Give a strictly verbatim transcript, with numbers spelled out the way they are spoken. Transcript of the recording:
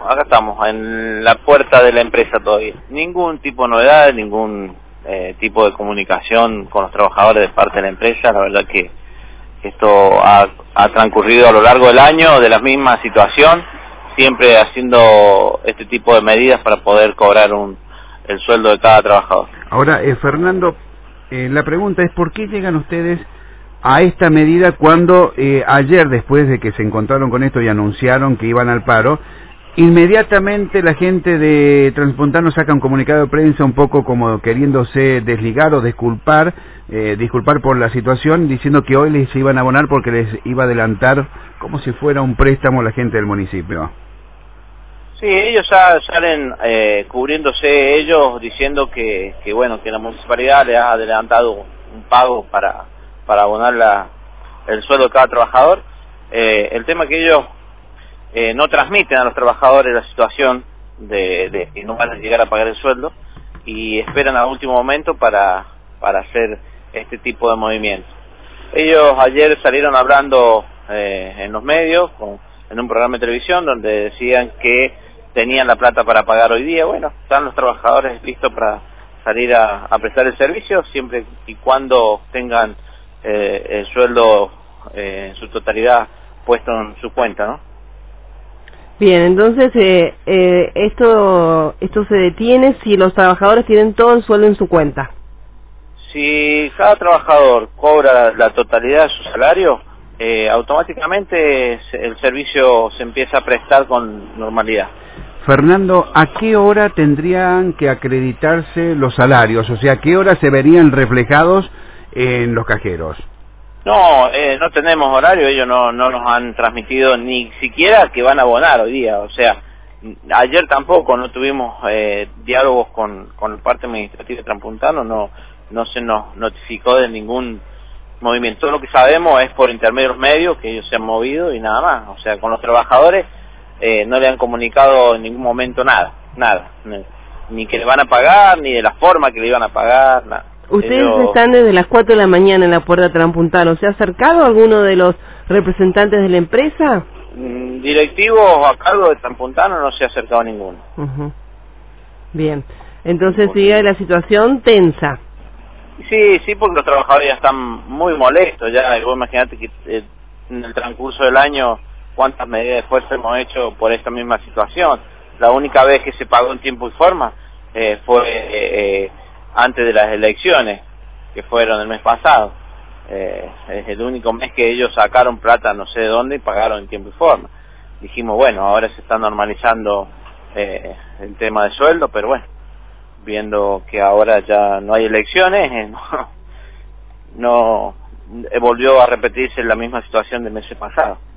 acá estamos, en la puerta de la empresa todavía. Ningún tipo de novedad, ningún eh, tipo de comunicación con los trabajadores de parte de la empresa. La verdad que esto ha, ha transcurrido a lo largo del año de la misma situación, siempre haciendo este tipo de medidas para poder cobrar un, el sueldo de cada trabajador. Ahora, eh, Fernando, eh, la pregunta es ¿por qué llegan ustedes a esta medida cuando eh, ayer, después de que se encontraron con esto y anunciaron que iban al paro, inmediatamente la gente de Transpuntano saca un comunicado de prensa un poco como queriéndose desligar o disculpar, eh, disculpar por la situación, diciendo que hoy les iban a abonar porque les iba a adelantar como si fuera un préstamo a la gente del municipio? Sí, ellos ya salen eh, cubriéndose ellos, diciendo que, que bueno, que la municipalidad les ha adelantado un pago para, para abonar la, el sueldo de cada trabajador. Eh, el tema que ellos eh, no transmiten a los trabajadores la situación de, de que no van a llegar a pagar el sueldo y esperan al último momento para, para hacer este tipo de movimientos. Ellos ayer salieron hablando eh, en los medios, con, en un programa de televisión, donde decían que tenían la plata para pagar hoy día. Bueno, están los trabajadores listos para salir a, a prestar el servicio, siempre y cuando tengan eh, el sueldo eh, en su totalidad puesto en su cuenta, ¿no? Bien, entonces eh, eh, esto esto se detiene si los trabajadores tienen todo el sueldo en su cuenta. Si cada trabajador cobra la totalidad de su salario, eh, automáticamente el servicio se empieza a prestar con normalidad. Fernando, ¿a qué hora tendrían que acreditarse los salarios? O sea, ¿a qué hora se verían reflejados en los cajeros? No, eh, no tenemos horario, ellos no, no nos han transmitido ni siquiera que van a abonar hoy día. O sea, ayer tampoco no tuvimos eh, diálogos con, con la parte administrativa de Transpuntano, no, no se nos notificó de ningún movimiento. Todo lo que sabemos es por intermedios medios que ellos se han movido y nada más. O sea, con los trabajadores eh, no le han comunicado en ningún momento nada, nada, ni que le van a pagar, ni de la forma que le iban a pagar, nada. Ustedes Ellos... están desde las cuatro de la mañana en la puerta de Transpuntano. ¿Se ha acercado alguno de los representantes de la empresa? Mm, directivos a cargo de Transpuntano no se ha acercado ninguno. Uh-huh. Bien, entonces sigue la situación tensa. Sí, sí, porque los trabajadores ya están muy molestos. Ya, vos imaginate que eh, en el transcurso del año cuántas medidas de fuerza hemos hecho por esta misma situación. La única vez que se pagó en tiempo y forma eh, fue eh, eh, antes de las elecciones, que fueron el mes pasado. Eh, es el único mes que ellos sacaron plata no sé de dónde y pagaron en tiempo y forma. Dijimos, bueno, ahora se está normalizando eh, el tema de sueldo, pero bueno, viendo que ahora ya no hay elecciones, eh, no, no eh, volvió a repetirse la misma situación del mes pasado.